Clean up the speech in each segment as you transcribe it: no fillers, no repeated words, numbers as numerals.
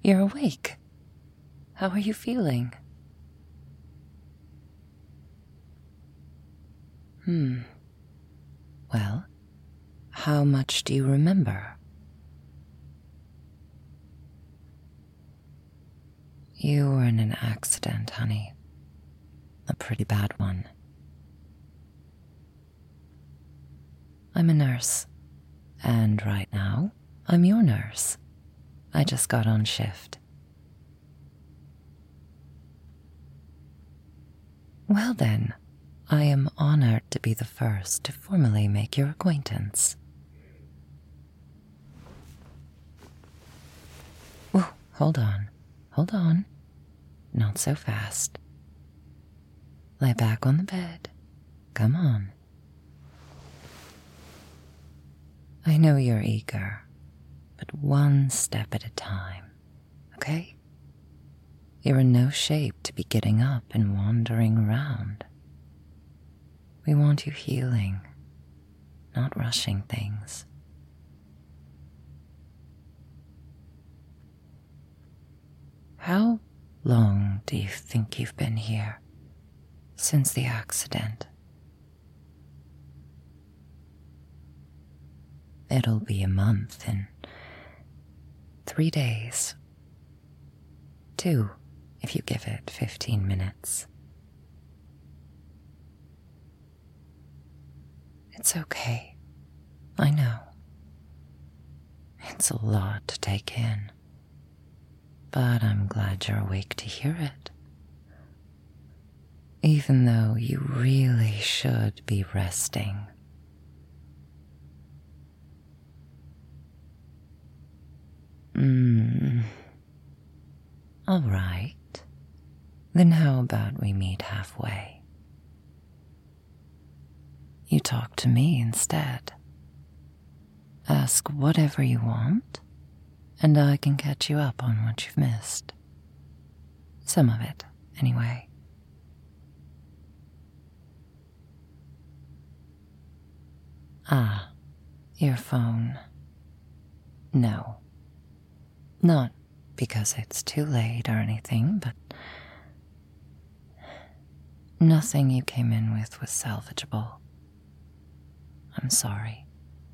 You're awake. How are you feeling? Well, how much do you remember? You were in an accident, honey. A pretty bad one. I'm a nurse, and right now, I'm your nurse. I just got on shift. Well then, I am honored to be the first to formally make your acquaintance. Oh, hold on. Not so fast. Lie back on the bed. Come on. I know you're eager, but one step at a time, okay? You're in no shape to be getting up and wandering around. We want you healing, not rushing things. How long do you think you've been here? Since the accident? It'll be a month in 3 days. 2, if you give it 15 minutes. It's okay. I know. It's a lot to take in. But I'm glad you're awake to hear it. Even though you really should be resting. All right. Then how about we meet halfway? You talk to me instead. Ask whatever you want, and I can catch you up on what you've missed. Some of it, anyway. Ah, your phone. No. Not because it's too late or anything, but nothing you came in with was salvageable. I'm sorry.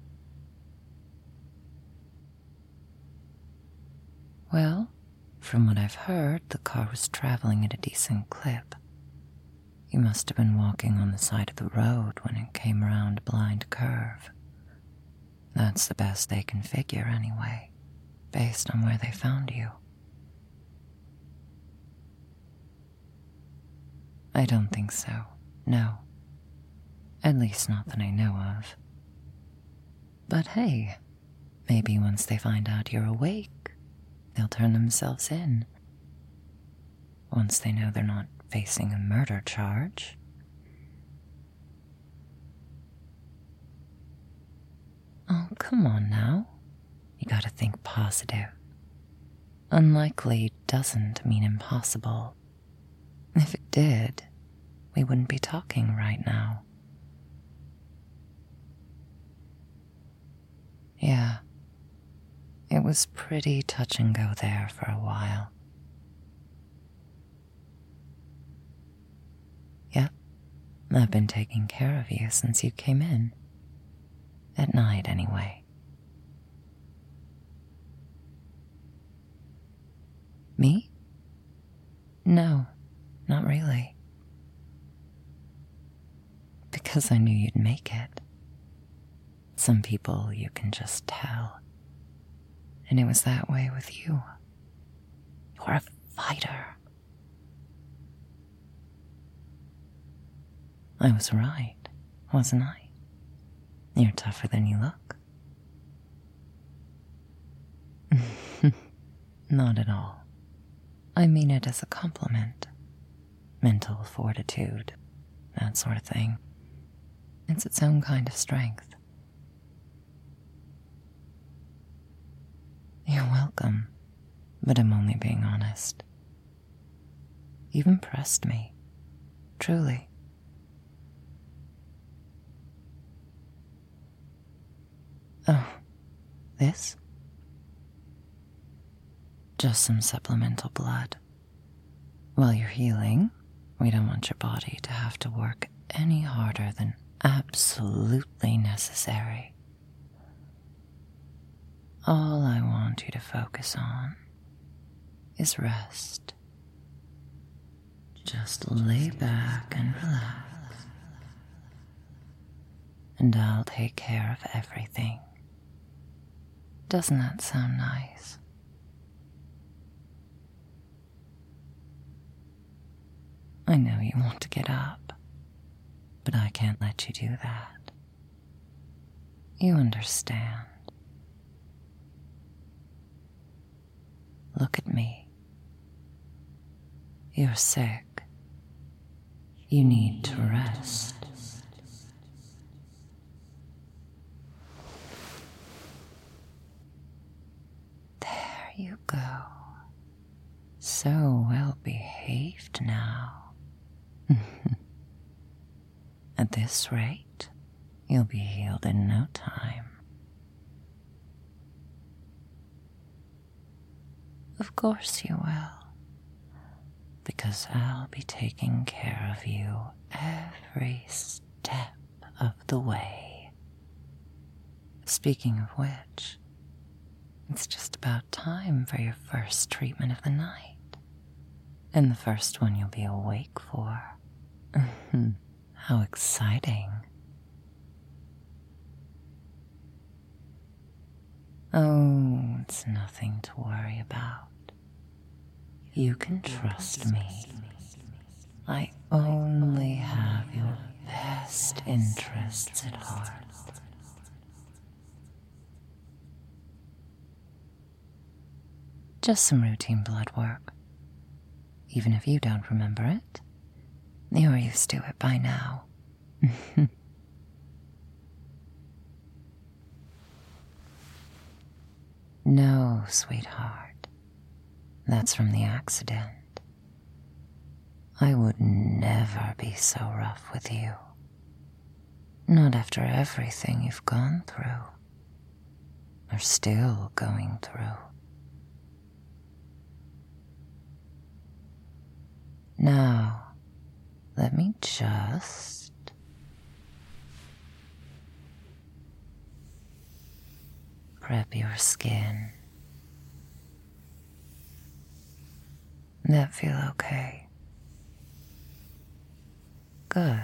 Well, from what I've heard, the car was traveling at a decent clip. You must have been walking on the side of the road when it came around a blind curve. That's the best they can figure anyway, based on where they found you. I don't think so, no. At least not that I know of. But hey, maybe once they find out you're awake, they'll turn themselves in. Once they know they're not facing a murder charge. Oh, come on now. You gotta think positive. Unlikely doesn't mean impossible. If it did, we wouldn't be talking right now. Yeah, it was pretty touch and go there for a while. Yep, I've been taking care of you since you came in. At night, anyway. Me? No, not really. Because I knew you'd make it. Some people you can just tell. And it was that way with you. You're a fighter. I was right, wasn't I? You're tougher than you look. Not at all. I mean it as a compliment. Mental fortitude, that sort of thing. It's its own kind of strength. You're welcome, but I'm only being honest. You've impressed me, truly. Oh, this? just some supplemental blood. While you're healing, we don't want your body to have to work any harder than absolutely necessary. All I want you to focus on is rest. Just lay back and relax, and I'll take care of everything. Doesn't that sound nice? I know you want to get up, but I can't let you do that. You understand. Look at me. You're sick. You need to rest. There you go. So well behaved now. At this rate, you'll be healed in no time. Of course you will, because I'll be taking care of you every step of the way. Speaking of which, it's just about time for your first treatment of the night, and the first one you'll be awake for. How exciting. Oh, it's nothing to worry about. You can trust me. I only have your best interests at heart. Just some routine blood work. Even if you don't remember it, you're used to it by now. No, sweetheart. That's from the accident. I would never be so rough with you. Not after everything you've gone through, or still going through. Now, let me just prep your skin. That feel okay? Good.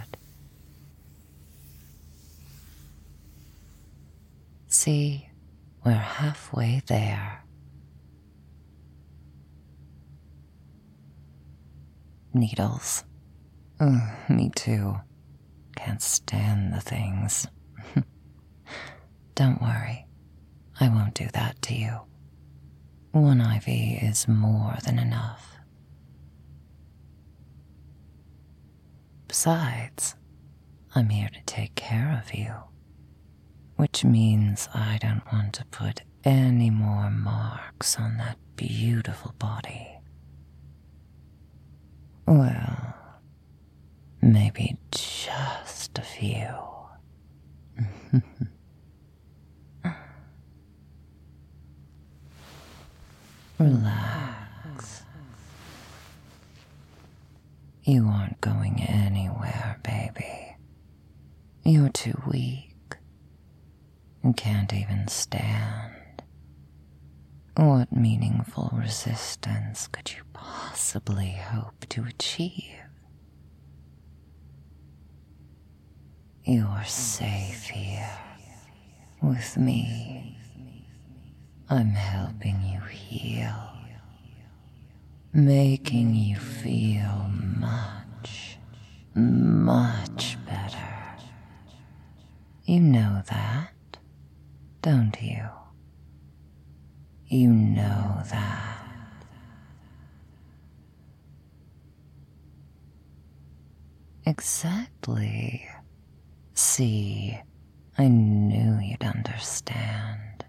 See, we're halfway there. Needles. Me too. Can't stand the things. Don't worry. I won't do that to you. One IV is more than enough. Besides, I'm here to take care of you, which means I don't want to put any more marks on that beautiful body. Well, maybe just a few. Relax. You aren't going anywhere, baby. You're too weak. You can't even stand. What meaningful resistance could you possibly hope to achieve? You're safe here with me. I'm helping you heal, making you feel much, much better. You know that, don't you? You know that. Exactly. See, I knew you'd understand.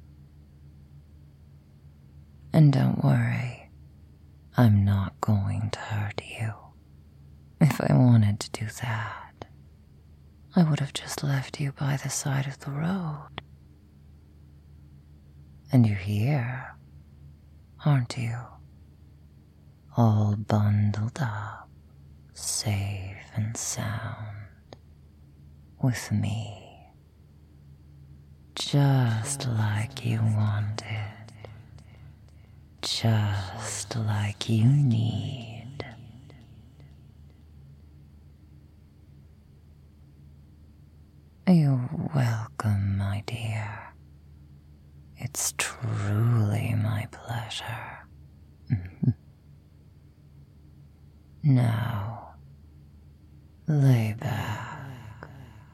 And don't worry, I'm not going to hurt you. If I wanted to do that, I would have just left you by the side of the road. And you're here. aren't you? All bundled up, safe and sound, with me, just like you wanted, just like you need. You're welcome, my dear. It's truly my pleasure. Now, lay back,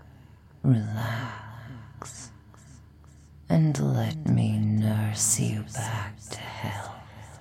relax, and let me nurse you back to health.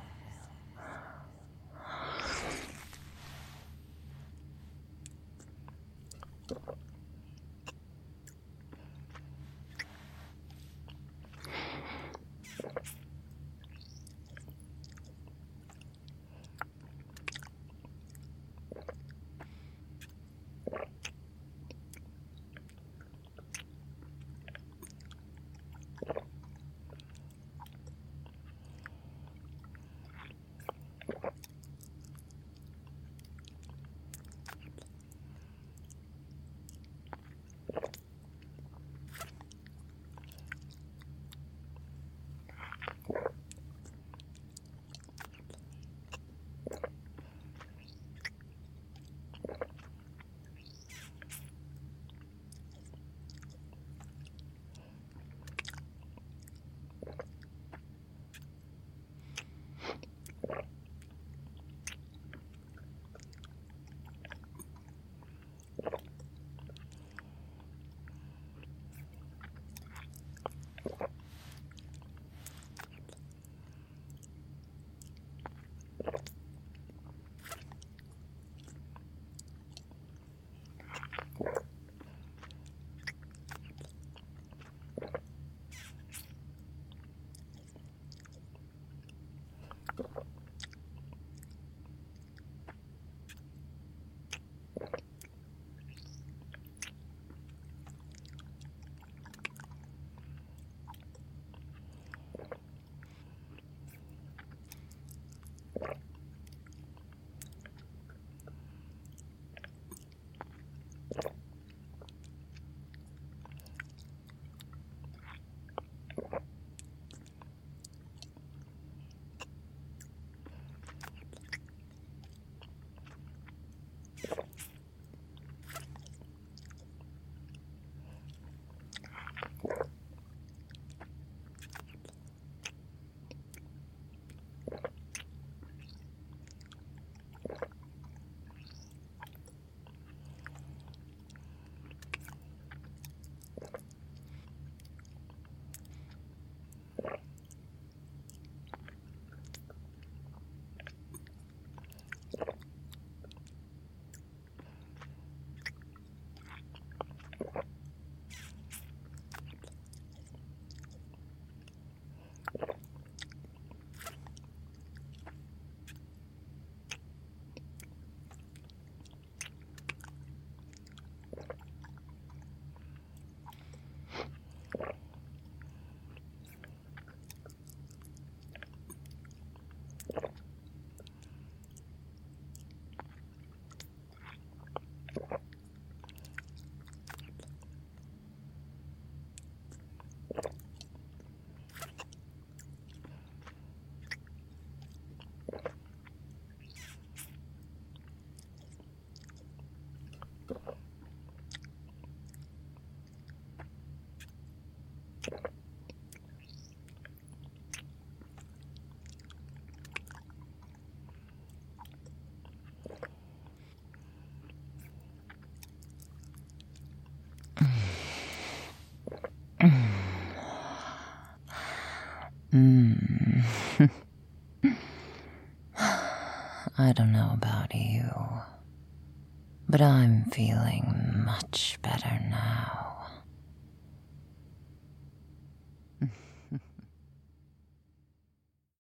I don't know about you, but I'm feeling much better now.